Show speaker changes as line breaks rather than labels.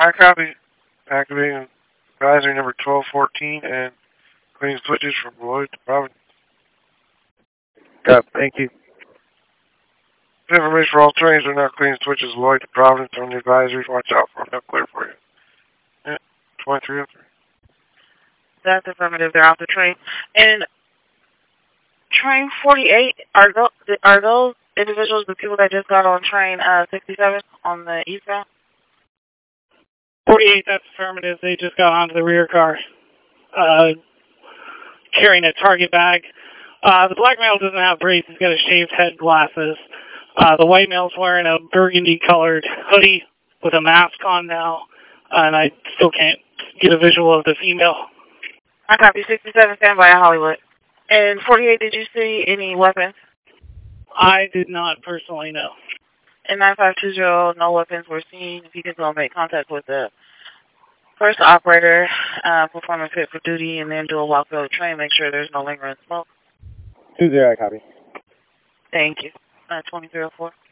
I copy. Activating advisory number 1214 and cleaning switches from Lloyd to Providence.
Got it. Thank you.
Information for all trains are now cleaning switches Lloyd to Providence on the advisory. Watch out for them. They'll clear for you. Yeah, 2303.
That's affirmative. They're off the train. And train 48, are those individuals the people that just got on train 67 on the eastbound?
48, that's affirmative. They just got onto the rear car, carrying a target bag. The black male doesn't have braids. He's got a shaved head, glasses. The white male's wearing a burgundy-colored hoodie with a mask on now, and I still can't get a visual of the female.
I copy 67, stand by Hollywood. And 48, did you see any weapons?
I did not personally know.
And 9520, no weapons were seen. If you could go make contact with the first operator, performing fit for duty, and then do a walk over the train, make sure there's no lingering smoke.
20, I copy.
Thank you. 2304.